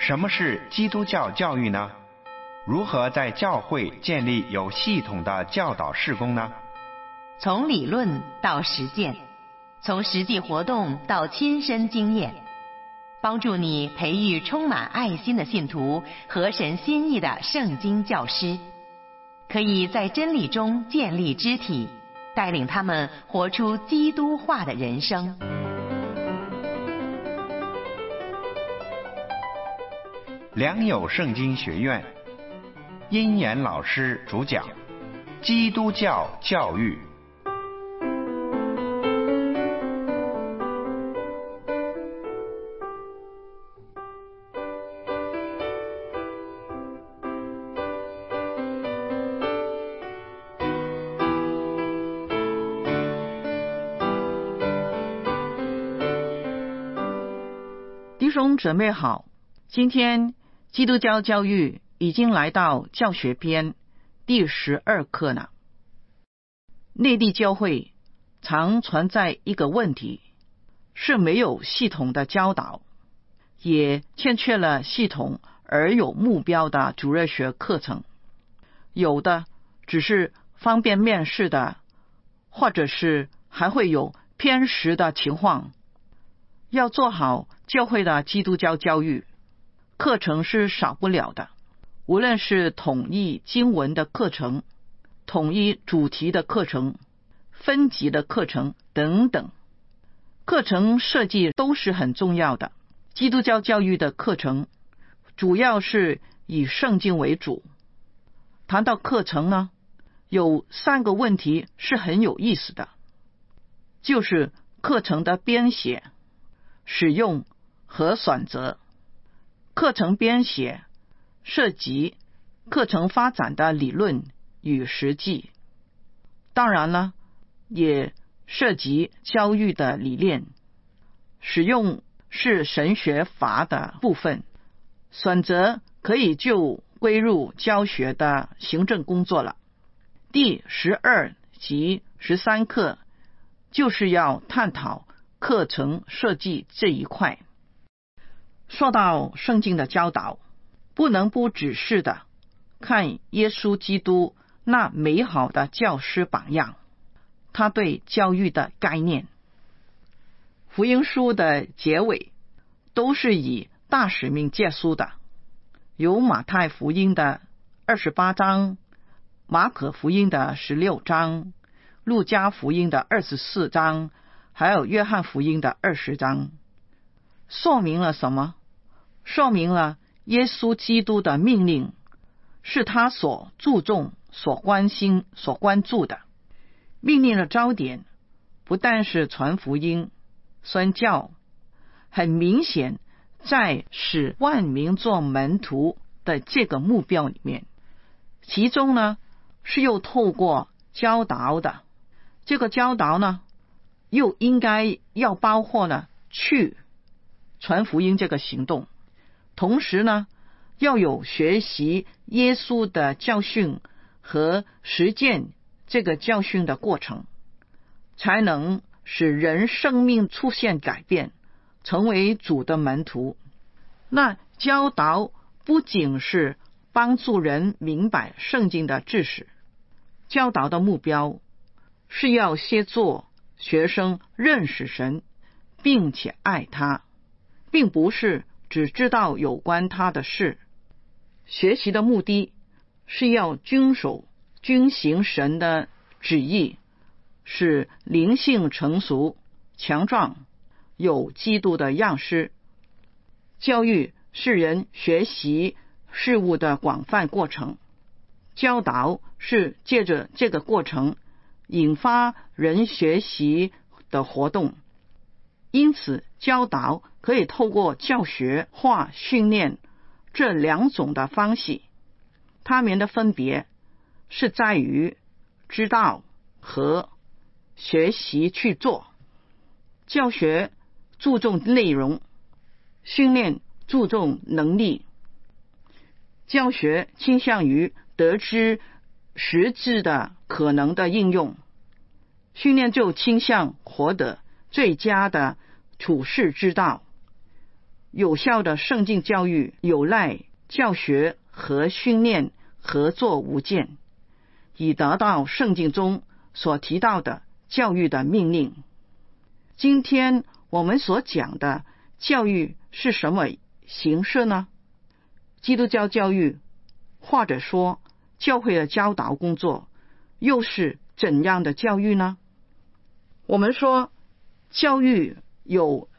什么是基督教教育呢？如何在教会建立有系统的教导事工呢？ 从理论到实践，从实际活动到亲身经验，帮助你培育充满爱心的信徒和神心意的圣经教师，可以在真理中建立肢体，带领他们活出基督化的人生。 良友圣经学院殷岩老师主讲基督教教育。 弟兄姊妹好，今天基督教教育已经来到教学篇第12课了。内地教会常存在一个问题，是没有系统的教导，也欠缺了系统而有目标的主日学课程，有的只是方便面式的，或者是还会有偏食的情况。要做好教会的基督教教育，课程是少不了的，无论是统一经文的课程、统一主题的课程、分级的课程等等，课程设计都是很重要的。基督教教育的课程主要是以圣经为主。谈到课程呢，有3个问题是很有意思的，就是课程的编写、使用和选择。课程编写涉及课程发展的理论与实际，当然了，也涉及教育的理念。使用是神学法的部分，选择可以就归入教学的行政工作了。第12及13课就是要探讨课程设计这一块。说到圣经的教导，不能不仔细的看耶稣基督那美好的教师榜样，他对教育的概念。福音书的结尾都是以大使命结束的，有马太福音的28章、马可福音的16章、路加福音的24章，还有约翰福音的20章。说明了什么？说明了耶稣基督的命令是他所注重、所关心、所关注的。命令的焦点不但是传福音、宣教，很明显在使万民做门徒的这个目标里面，其中呢是又透过教导的。这个教导呢又应该要包括了去传福音这个行动，同时呢要有学习耶稣的教训和实践这个教训的过程，才能使人生命出现改变，成为主的门徒。那教导不仅是帮助人明白圣经的知识，教导的目标是要协助学生认识神，并且爱他，并不是只知道有关他的事。学习的目的是要遵行神的旨意，使灵性成熟、强壮，有基督的样式。教育是人学习事物的广泛过程，教导是借着这个过程引发人学习的活动。因此教导可以透过教学或训练这2种的方式，它们的分别是在于知道和学习去做。教学注重内容，训练注重能力。教学倾向于得知实质的可能的应用，训练就倾向获得最佳的处世之道。 有效的圣经教育有赖教学和训练合作无间，以达到圣经中所提到的教育的命令。今天我们所讲的教育是什么形式呢？基督教教育，或者说教会的教导工作，又是怎样的教育呢？我们说教育有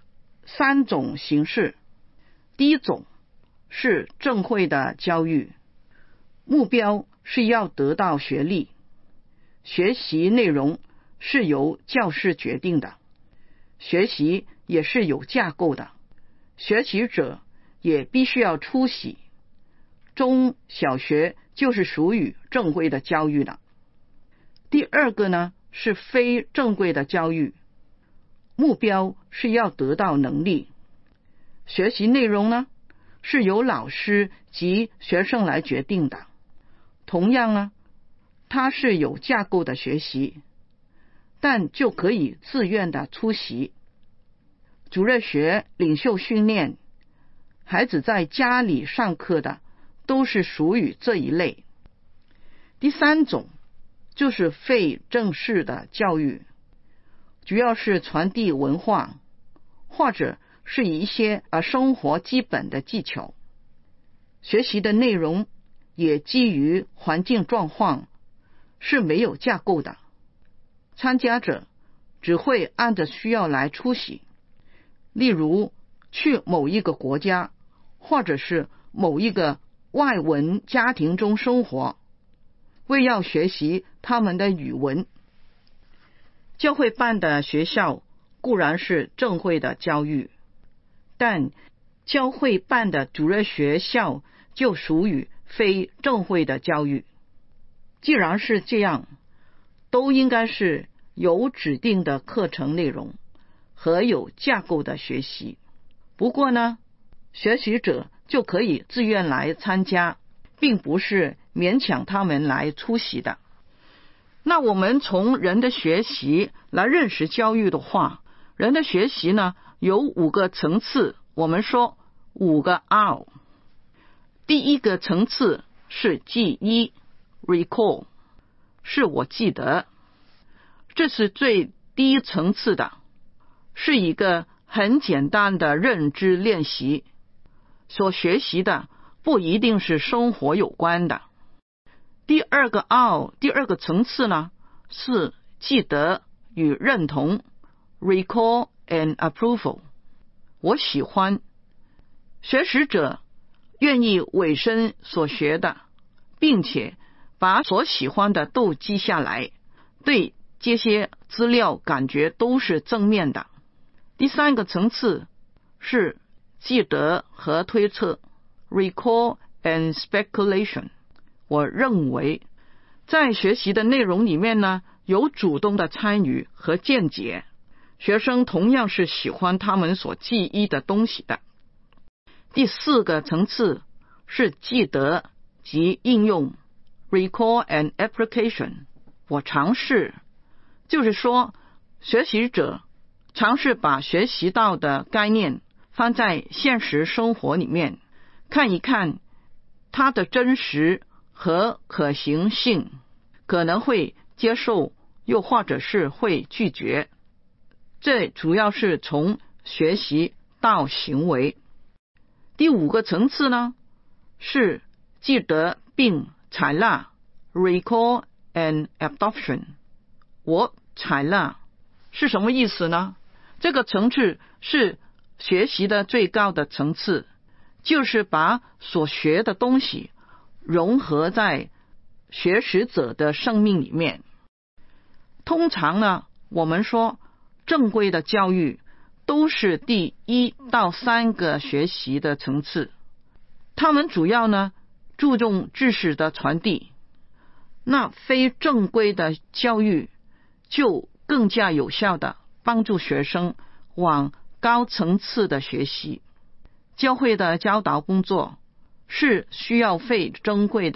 3种形式。第一种是正会的教育，目标是要得到学历，学习内容是由教师决定的，学习也是有架构的，学习者也必须要出席。中小学就是属于正规的教育了。第二个呢，是非正规的教育，目标是要得到能力，学习内容呢是由老师及学生来决定的。同样呢，它是有架构的学习，但就可以自愿的出席。主日学、领袖训练，孩子在家里上课的，都是属于这一类。第3种就是非正式的教育，主要是传递文化，或者是一些生活基本的技巧。学习的内容也基于环境状况，是没有架构的。参加者只会按着需要来出席，例如去某一个国家，或者是某一个外文家庭中生活，为要学习他们的语文。教会办的学校固然是正会的教育，但教会办的主日学校就属于非正会的教育。既然是这样，都应该是有指定的课程内容和有架构的学习。不过呢，学习者就可以自愿来参加，并不是勉强他们来出席的。那我们从人的学习来认识教育的话，人的学习呢有5个层次，我们说5个 R。 第一个层次是记忆 recall， 是我记得，这是最低层次的，是一个很简单的认知练习，所学习的不一定是生活有关的。第二个 R， 第二个层次呢是记得与认同 recall and approval， 我喜欢。学习者愿意委身所学的，并且把所喜欢的都记下来，对这些资料感觉都是正面的。第3个层次是记得和推测 recall and speculation， 我认为在学习的内容里面呢，有主动的参与和见解，学生同样是喜欢他们所记忆的东西的。第4个层次是记得及应用 recall and application， 我尝试，就是说学习者尝试把学习到的概念放在现实生活里面，看一看它的真实和可行性，可能会接受，又或者是会拒绝。这主要是从学习到行为。第5个层次呢是记得并采纳 recall and adoption， 我采纳是什么意思呢？这个层次是学习的最高的层次，就是把所学的东西融合在学习者的生命里面。通常呢，我们说正规的教育都是第1到3个学习的层次，他们主要呢注重知识的传递。那非正规的教育就更加有效的帮助学生往高层次的学习。教会的教导工作是需要非正规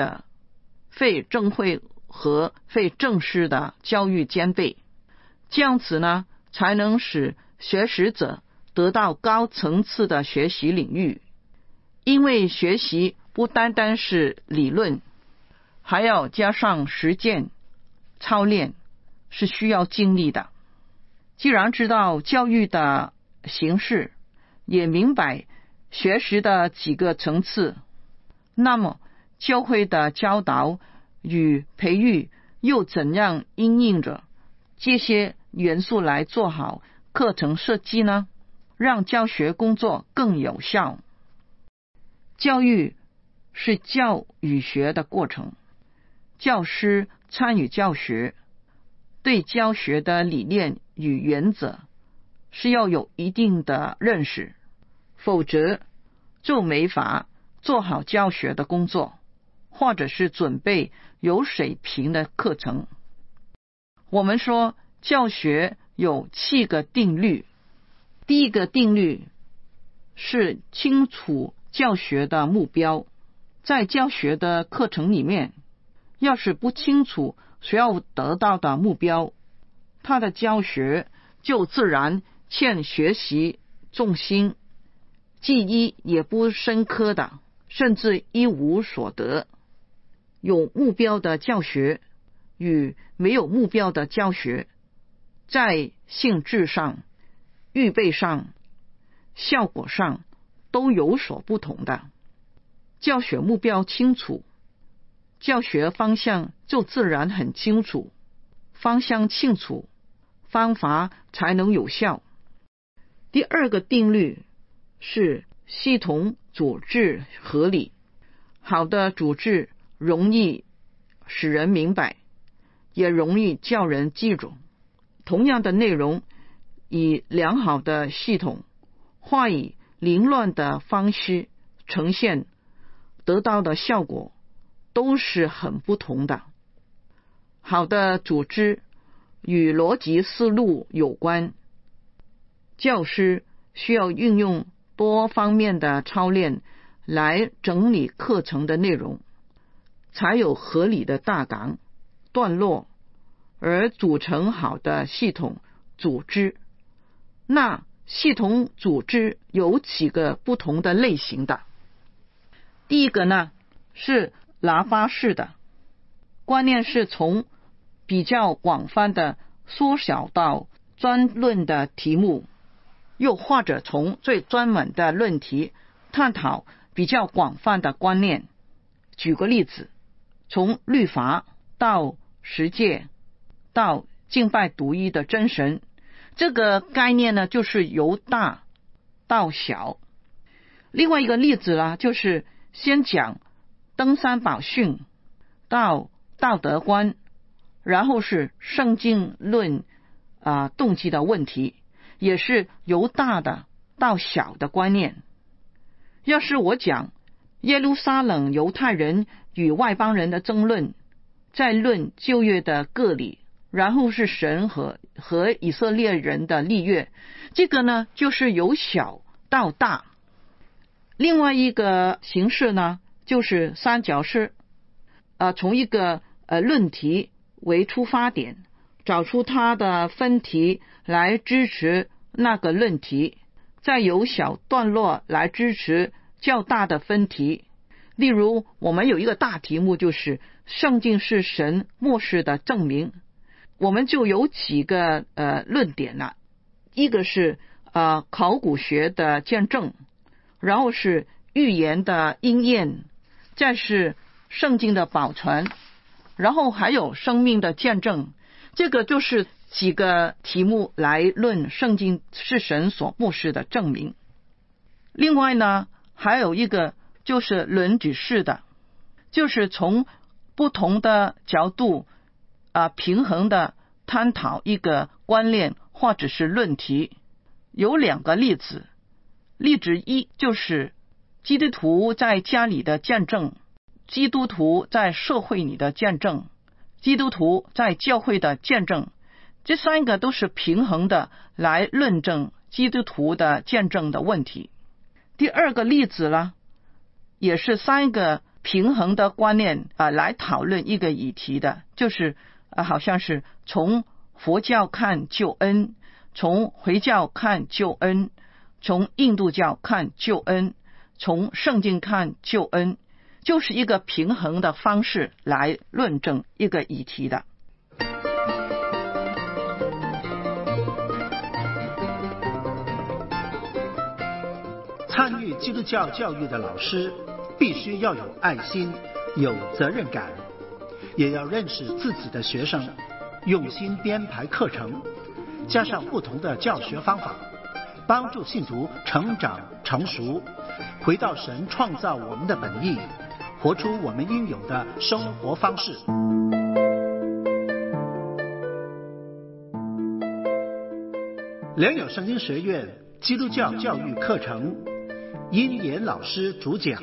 和非正式的教育兼备，这样子呢才能使学习者得到高层次的学习领域，因为学习不单单是理论，还要加上实践操练，是需要精力的。既然知道教育的形式，也明白学习的几个层次，那么教会的教导与培育又怎样因应着这些元素来做好课程设计呢？让教学工作更有效。教育是教与学的过程，教师参与教学，对教学的理念与原则是要有一定的认识，否则就没法做好教学的工作，或者是准备有水平的课程。我们说教学有7个定律，第一个定律是清楚教学的目标。在教学的课程里面，要是不清楚所要得到的目标，他的教学就自然欠学习重心，记忆也不深刻的，甚至一无所得。有目标的教学与没有目标的教学，在性质上、预备上、效果上都有所不同的。教学目标清楚，教学方向就自然很清楚，方向清楚，方法才能有效。第二个定律是系统组织合理。好的组织容易使人明白，也容易叫人记住。同样的内容，以良好的系统或以凌乱的方式呈现，得到的效果都是很不同的。好的组织与逻辑思路有关，教师需要运用多方面的操练来整理课程的内容，才有合理的大纲段落，而组成好的系统组织。那系统组织有几个不同的类型的。第一个呢，是喇叭式的，观念是从比较广泛的缩小到专论的题目，又或者从最专门的论题探讨比较广泛的观念。举个例子，从律法到实践到敬拜独一的真神，这个概念呢，就是由大到小。另外一个例子呢，就是先讲登山宝训到道德观，然后是圣经论动机的问题，也是由大的到小的观念。要是我讲耶路撒冷犹太人与外邦人的争论，再论旧约的各礼，然后是神和以色列人的立约，这个呢就是由小到大。另外一个形式呢，就是三角式，从一个论题为出发点，找出它的分题来支持那个论题，再由小段落来支持较大的分题。例如我们有一个大题目，就是圣经是神默示的证明，我们就有几个论点了。一个是考古学的见证，然后是预言的应验，再是圣经的保存，然后还有生命的见证。这个就是几个题目来论圣经是神所默示的证明。另外呢，还有一个就是论据式的，就是从不同的角度平衡的探讨一个观念或者是论题。有2个例子。例子1就是基督徒在家里的见证，基督徒在社会里的见证，基督徒在教会的见证。这3个都是平衡的来论证基督徒的见证的问题。第2个例子呢，也是3个平衡的观念来讨论一个议题的，就是好像是从佛教看救恩，从回教看救恩， 从印度教看救恩，从圣经看救恩，就是一个平衡的方式来论证一个议题的。 参与基督教教育的老师必须要有爱心，有责任感，也要认识自己的学生，用心编排课程，加上不同的教学方法，帮助信徒成长成熟，回到神创造我们的本意，活出我们应有的生活方式。良友圣经学院基督教教育课程，殷言老师主讲。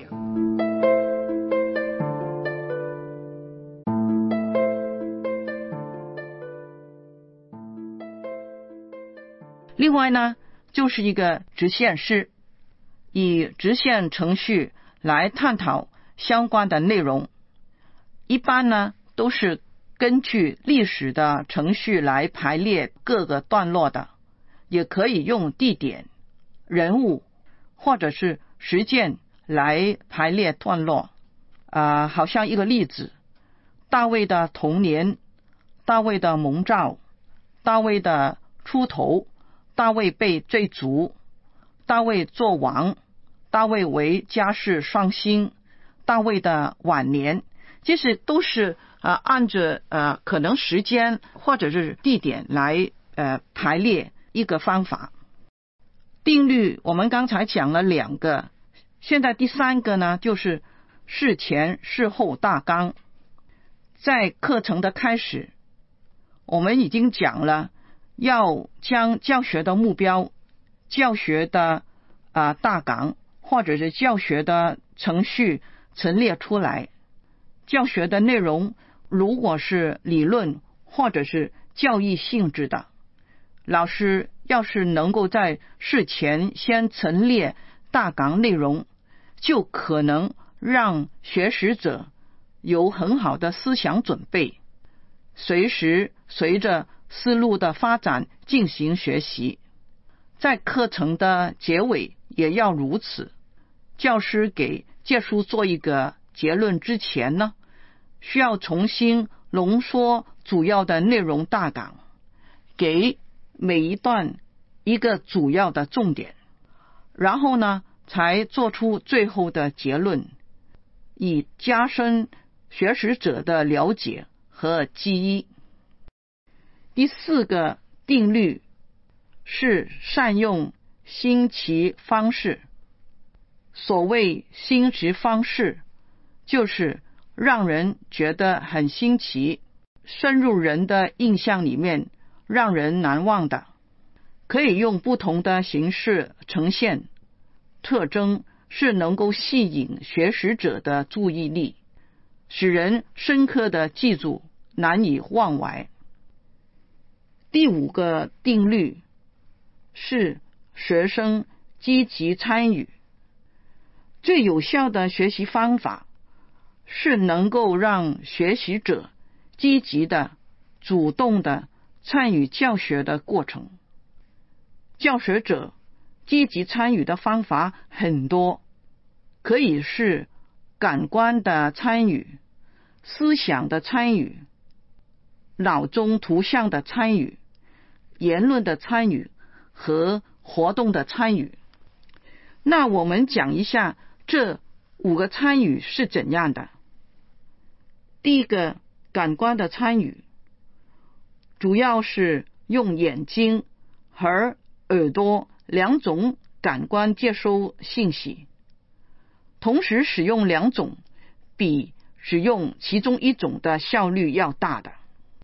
另外呢，就是一个直线式，以直线程序来探讨相关的内容。一般呢，都是根据历史的程序来排列各个段落的，也可以用地点、人物或者是实践来排列段落。好像一个例子，大卫的童年，大卫的蒙召，大卫的出头，大卫被追逐，大卫做王，大卫为家世双馨，大卫的晚年，其实都是按着可能时间或者是地点来排列一个方法。定律我们刚才讲了2个，现在第3个呢，就是事前事后大纲。在课程的开始，我们已经讲了要将教学的目标、教学的大纲或者是教学的程序陈列出来。教学的内容如果是理论或者是教义性质的，老师要是能够在事前先陈列大纲内容，就可能让学习者有很好的思想准备，随时随着思路的发展进行学习。在课程的结尾也要如此。教师给借书做一个结论之前呢，需要重新浓缩主要的内容大纲，给每一段一个主要的重点，然后呢才做出最后的结论，以加深学习者的了解和记忆。第4个定律是善用新奇方式。所谓新奇方式，就是让人觉得很新奇，深入人的印象里面，让人难忘的。可以用不同的形式呈现，特征是能够吸引学习者的注意力，使人深刻的记住，难以忘怀。第5个定律是学生积极参与。最有效的学习方法是能够让学习者积极的、主动的参与教学的过程。教学者积极参与的方法很多，可以是感官的参与、思想的参与、脑中图像的参与、言论的参与和活动的参与。那我们讲一下这5个参与是怎样的。第一个，感官的参与，主要是用眼睛和耳朵2种感官接收信息，同时使用2种比使用其中1种的效率要大的。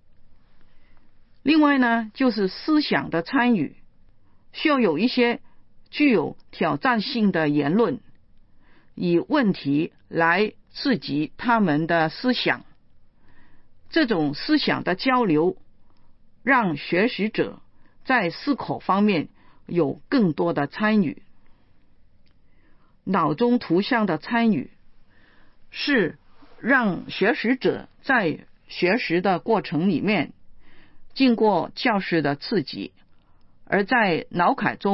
另外呢，就是思想的参与，需要有一些具有挑战性的言论，以问题来刺激他们的思想。这种思想的交流，让学习者在思考方面有更多的参与。脑中图像的参与，是让学习者在学习的过程里面，经过教师的刺激，而在脑海中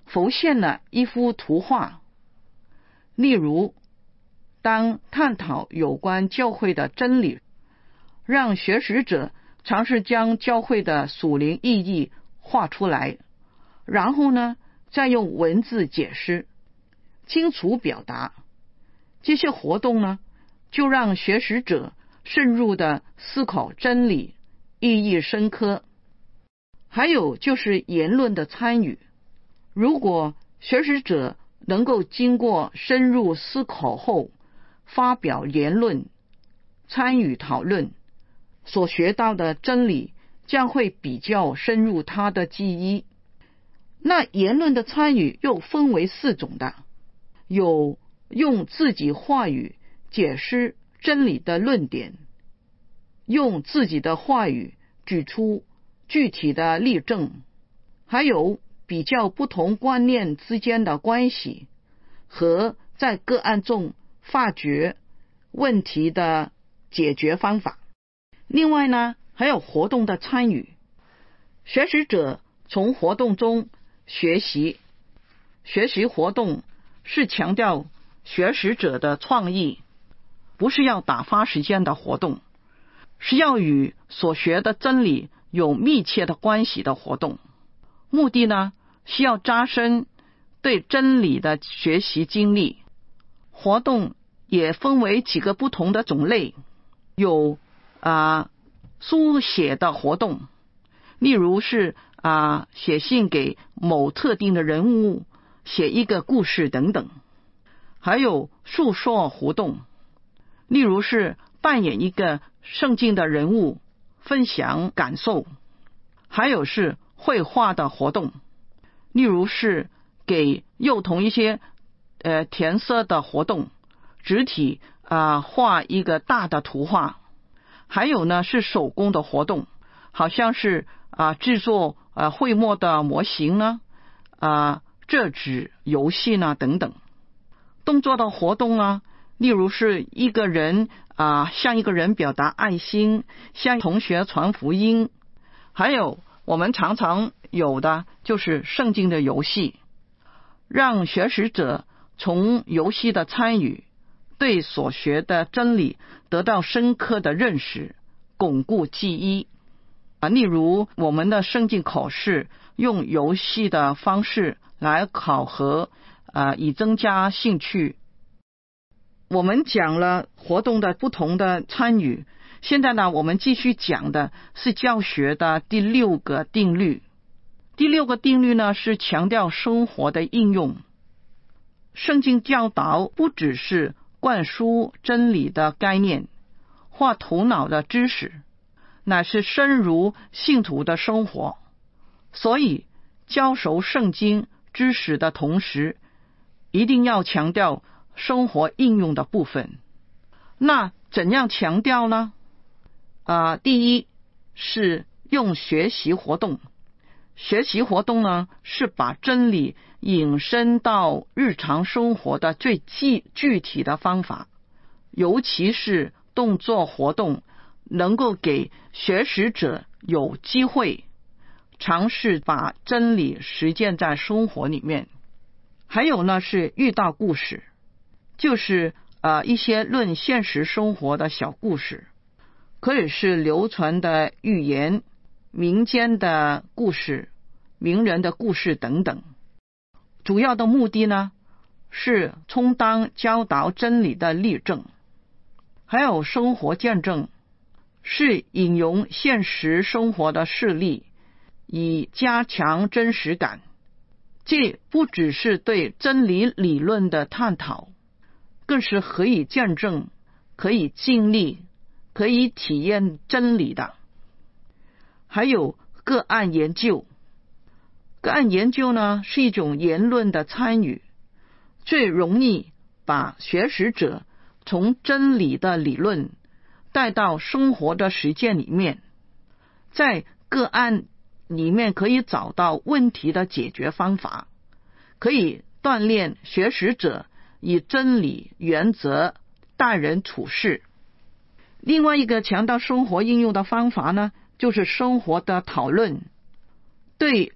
浮现了一幅图画。例如，当探讨有关教会的真理，让学识者尝试将教会的属灵意义画出来，然后呢，再用文字解释，清楚表达。这些活动呢，就让学识者深入的思考真理，意义深刻。还有就是言论的参与，如果学识者能够经过深入思考后发表言论，参与讨论，所学到的真理将会比较深入他的记忆。那言论的参与又分为4种的，有用自己话语解释真理的论点，用自己的话语举出具体的例证，还有比较不同观念之间的关系，和在个案中发掘问题的解决方法。另外呢，还有活动的参与，学习者从活动中学习。学习活动是强调学习者的创意，不是要打发时间的活动，是要与所学的真理有密切的关系的活动。目的呢，是要扎深对真理的学习经历。活动也分为几个不同的种类，有书写的活动，例如是写信给某特定的人物，写一个故事等等。还有述说活动，例如是扮演一个圣经的人物，分享感受。还有是绘画的活动，例如是给幼童一些填色的活动，直体画一个大的图画。还有呢是手工的活动，好像是制作绘墨的模型呢，折纸游戏呢等等。动作的活动呢，例如是一个人向一个人表达爱心，向同学传福音。还有我们常常有的就是圣经的游戏，让学习者从游戏的参与，对所学的真理得到深刻的认识，巩固记忆。例如我们的圣经考试用游戏的方式来考核，以增加兴趣。我们讲了活动的不同的参与，现在呢，我们继续讲的是教学的第6个定律。第6个定律呢，是强调生活的应用。圣经教导不只是灌输真理的概念或头脑的知识，乃是深入信徒的生活。所以教授圣经知识的同时，一定要强调生活应用的部分。那怎样强调呢？第一是用学习活动。学习活动呢，是把真理引申到日常生活的最具体的方法，尤其是动作活动，能够给学习者有机会尝试把真理实践在生活里面。还有呢是遇到故事，就是一些论现实生活的小故事，可以是流传的寓言、民间的故事、名人的故事等等。主要的目的呢，是充当教导真理的例证。还有生活见证，是引用现实生活的事例，以加强真实感。这不只是对真理理论的探讨，更是可以见证、可以经历、可以体验真理的。还有个案研究。个案研究呢，是一种言论的参与，最容易把学习者从真理的理论带到生活的实践里面。在个案里面可以找到问题的解决方法，可以锻炼学习者以真理原则待人处事。另外一个强调生活应用的方法呢，就是生活的讨论。对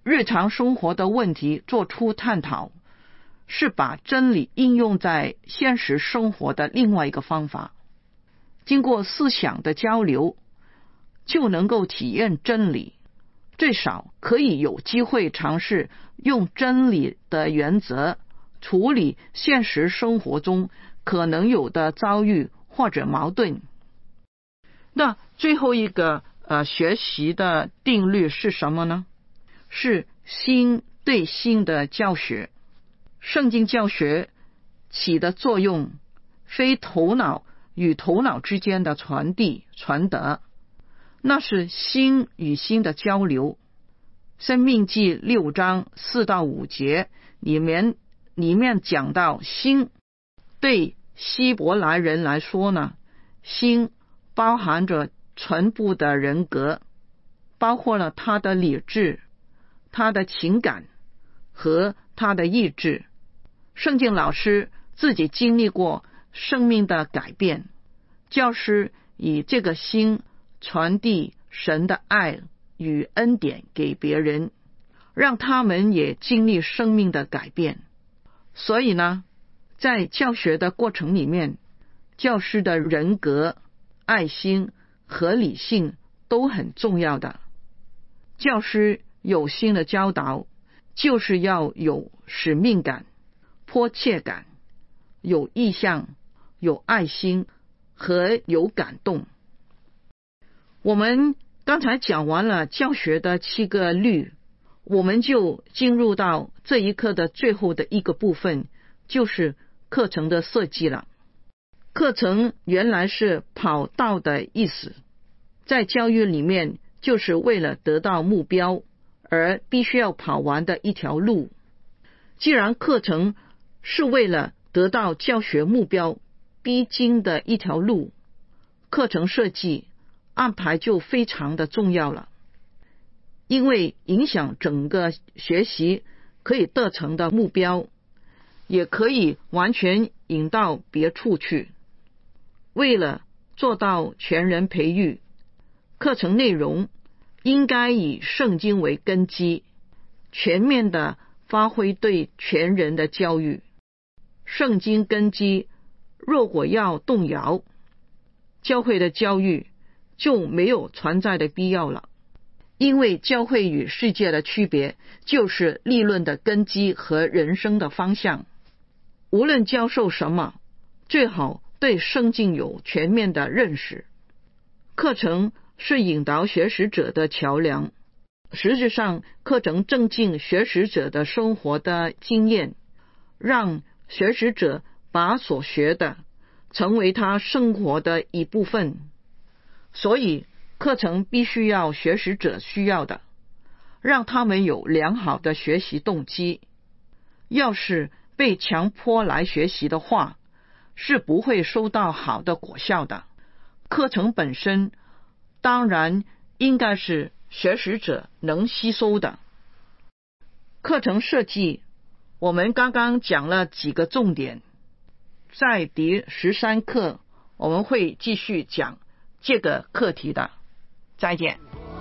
日常生活的问题做出探讨，是把真理应用在现实生活的另外一个方法。经过思想的交流，就能够体验真理，最少可以有机会尝试用真理的原则处理现实生活中可能有的遭遇或者矛盾。那最后一个学习的定律是什么呢？是心对心的教学。圣经教学起的作用非头脑与头脑之间的传递传达，那是心与心的交流。申命记6章4到5节里面讲到心，对希伯来人来说呢，心包含着全部的人格，包括了他的理智、他的情感和他的意志。圣经老师自己经历过生命的改变，教师以这个心传递神的爱与恩典给别人，让他们也经历生命的改变。所以呢，在教学的过程里面，教师的人格、爱心和理性都很重要的。教师有心的教导，就是要有使命感、迫切感，有意向、有爱心和有感动。我们刚才讲完了教学的7个律，我们就进入到这一课的最后的一个部分，就是课程的设计了。课程原来是跑道的意思，在教育里面就是为了得到目标而必须要跑完的一条路。既然课程是为了得到教学目标必经的一条路，课程设计安排就非常的重要了，因为影响整个学习可以得成的目标，也可以完全引到别处去。为了做到全人培育，课程内容应该以圣经为根基，全面的发挥对全人的教育。圣经根基若果要动摇，教会的教育就没有存在的必要了。因为教会与世界的区别就是理论的根基和人生的方向。无论教授什么，最好对圣经有全面的认识。课程是引导学习者的桥梁，实质上课程增进学习者的生活的经验，让学习者把所学的成为他生活的一部分。所以课程必须要学习者需要的，让他们有良好的学习动机。要是被强迫来学习的话，是不会收到好的果效的。课程本身当然应该是学习者能吸收的。课程设计我们刚刚讲了几个重点，在第13课我们会继续讲这个课题的。再见。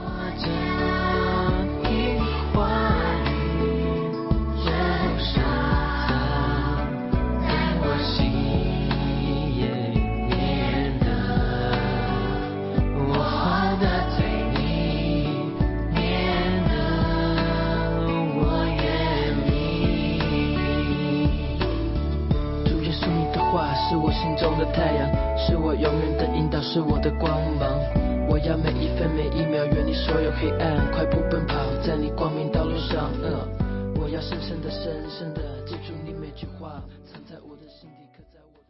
是我心中的太阳，是我永远的引导，是我的光芒。我要每一分每一秒远离所有黑暗，快步奔跑在你光明道路上。我要深深的记住你每句话，藏在我的心底，刻在我的